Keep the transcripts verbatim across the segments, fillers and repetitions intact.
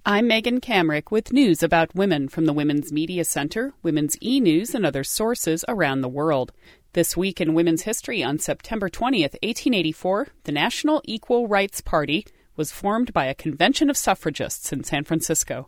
I'm Megan Kamrick with news about women from the Women's Media Center, Women's e-News, and other sources around the world. This week in women's history, on September twentieth, eighteen eighty-four, the National Equal Rights Party was formed by a convention of suffragists in San Francisco.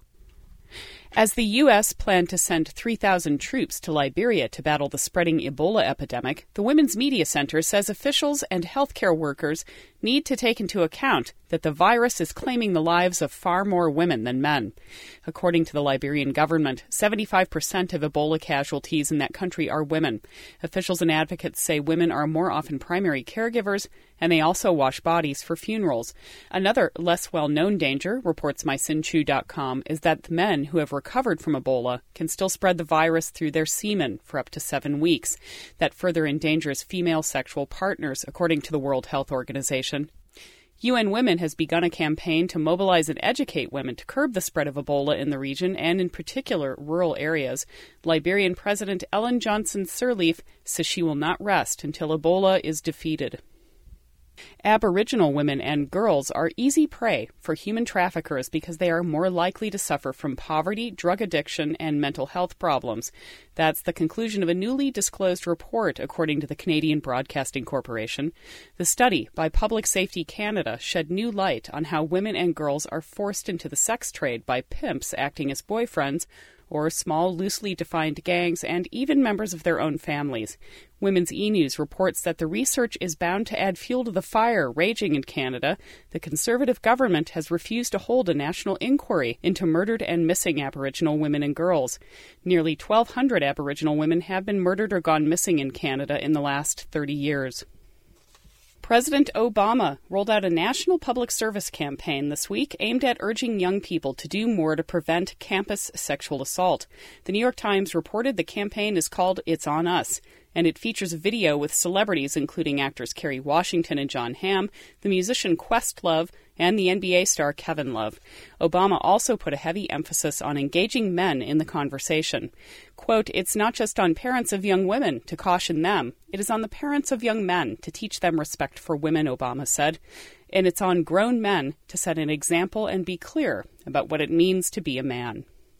As the U S planned to send three thousand troops to Liberia to battle the spreading Ebola epidemic, the Women's Media Center says officials and healthcare workers need to take into account that the virus is claiming the lives of far more women than men. According to the Liberian government, seventy-five percent of Ebola casualties in that country are women. Officials and advocates say women are more often primary caregivers, and they also wash bodies for funerals. Another less well-known danger, reports my sinchu dot com, is that the men who have recovered from Ebola can still spread the virus through their semen for up to seven weeks. That further endangers female sexual partners, according to the World Health Organization. U N Women has begun a campaign to mobilize and educate women to curb the spread of Ebola in the region and, in particular, rural areas. Liberian President Ellen Johnson Sirleaf says she will not rest until Ebola is defeated. Aboriginal women and girls are easy prey for human traffickers because they are more likely to suffer from poverty, drug addiction, and mental health problems. That's the conclusion of a newly disclosed report, according to the Canadian Broadcasting Corporation. The study by Public Safety Canada shed new light on how women and girls are forced into the sex trade by pimps acting as boyfriends, or small, loosely defined gangs, and even members of their own families. Women's e-News reports that the research is bound to add fuel to the fire raging in Canada. The Conservative government has refused to hold a national inquiry into murdered and missing Aboriginal women and girls. Nearly twelve hundred Aboriginal women have been murdered or gone missing in Canada in the last thirty years. President Obama rolled out a national public service campaign this week aimed at urging young people to do more to prevent campus sexual assault. The New York Times reported the campaign is called It's On Us, and it features a video with celebrities including actors Kerry Washington and Jon Hamm, the musician Questlove, and the N B A star Kevin Love. Obama also put a heavy emphasis on engaging men in the conversation. Quote, "It's not just on parents of young women to caution them. It is on the parents of young men to teach them respect for women," Obama said. "And it's on grown men to set an example and be clear about what it means to be a man."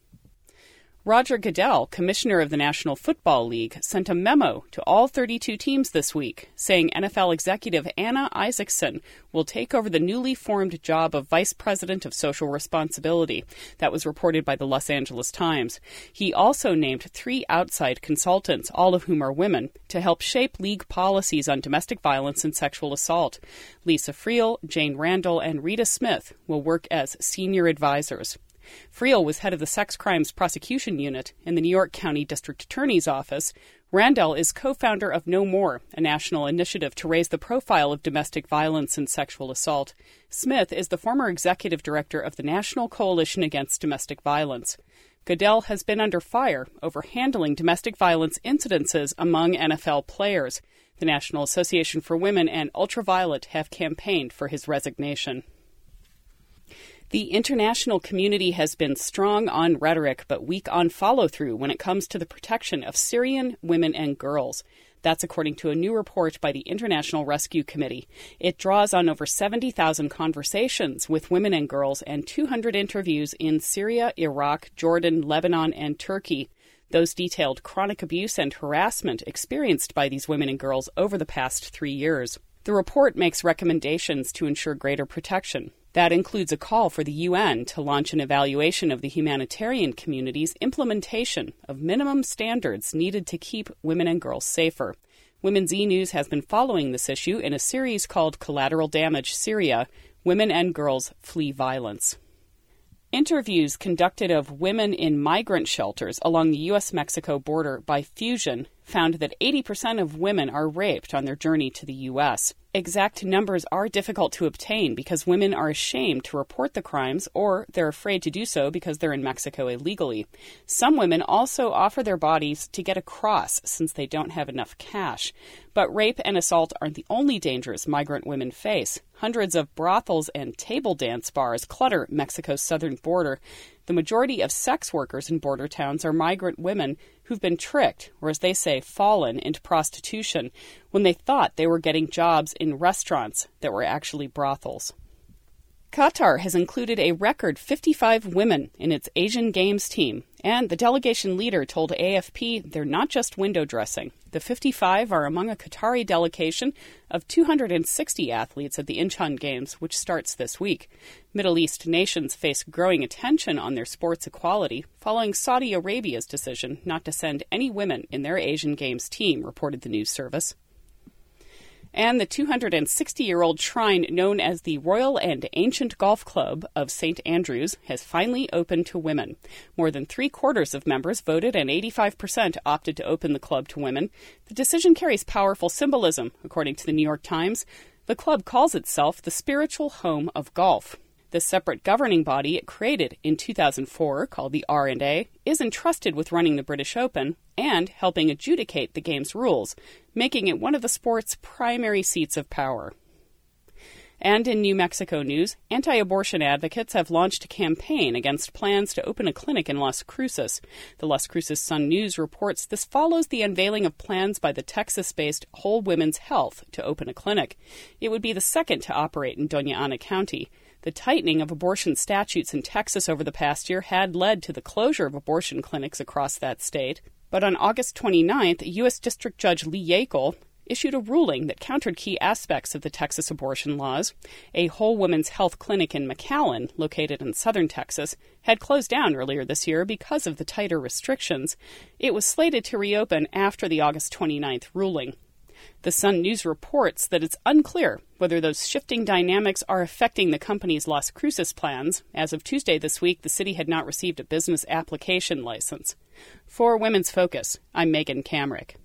Roger Goodell, commissioner of the National Football League, sent a memo to all thirty-two teams this week, saying N F L executive Anna Isaacson will take over the newly formed job of Vice President of Social Responsibility. That was reported by the Los Angeles Times. He also named three outside consultants, all of whom are women, to help shape league policies on domestic violence and sexual assault. Lisa Friel, Jane Randall, and Rita Smith will work as senior advisors. Friel was head of the Sex Crimes Prosecution Unit in the New York County District Attorney's Office. Randall is co-founder of No More, a national initiative to raise the profile of domestic violence and sexual assault. Smith is the former executive director of the National Coalition Against Domestic Violence. Goodell has been under fire over handling domestic violence incidences among N F L players. The National Association for Women and Ultraviolet have campaigned for his resignation. The international community has been strong on rhetoric but weak on follow-through when it comes to the protection of Syrian women and girls. That's according to a new report by the International Rescue Committee. It draws on over seventy thousand conversations with women and girls and two hundred interviews in Syria, Iraq, Jordan, Lebanon, and Turkey. Those detailed chronic abuse and harassment experienced by these women and girls over the past three years. The report makes recommendations to ensure greater protection. That includes a call for the U N to launch an evaluation of the humanitarian community's implementation of minimum standards needed to keep women and girls safer. Women's e-News has been following this issue in a series called Collateral Damage Syria, Women and Girls Flee Violence. Interviews conducted of women in migrant shelters along the U S Mexico border by Fusion found that eighty percent of women are raped on their journey to the U S Exact numbers are difficult to obtain because women are ashamed to report the crimes or they're afraid to do so because they're in Mexico illegally. Some women also offer their bodies to get across since they don't have enough cash. But rape and assault aren't the only dangers migrant women face. Hundreds of brothels and table dance bars clutter Mexico's southern border. The majority of sex workers in border towns are migrant women who've been tricked, or as they say, fallen into prostitution when they thought they were getting jobs in restaurants that were actually brothels. Qatar has included a record fifty-five women in its Asian Games team, and the delegation leader told A F P they're not just window dressing. The fifty-five are among a Qatari delegation of two hundred sixty athletes at the Incheon Games, which starts this week. Middle East nations face growing attention on their sports equality following Saudi Arabia's decision not to send any women in their Asian Games team, reported the news service. And the two hundred sixty-year-old shrine known as the Royal and Ancient Golf Club of Saint Andrews has finally opened to women. More than three-quarters of members voted and eighty-five percent opted to open the club to women. The decision carries powerful symbolism, according to the New York Times. The club calls itself the spiritual home of golf. The separate governing body it created in two thousand four, called the R and A, is entrusted with running the British Open and helping adjudicate the game's rules, making it one of the sport's primary seats of power. And in New Mexico news, anti-abortion advocates have launched a campaign against plans to open a clinic in Las Cruces. The Las Cruces Sun News reports this follows the unveiling of plans by the Texas-based Whole Women's Health to open a clinic. It would be the second to operate in Doña Ana County. The tightening of abortion statutes in Texas over the past year had led to the closure of abortion clinics across that state. But on August twenty-ninth, U S District Judge Lee Yackel issued a ruling that countered key aspects of the Texas abortion laws. A Whole Women's Health clinic in McAllen, located in southern Texas, had closed down earlier this year because of the tighter restrictions. It was slated to reopen after the August twenty-ninth ruling. The Sun News reports that it's unclear whether those shifting dynamics are affecting the company's Las Cruces plans. As of Tuesday this week, the city had not received a business application license. For Women's Focus, I'm Megan Kamrick.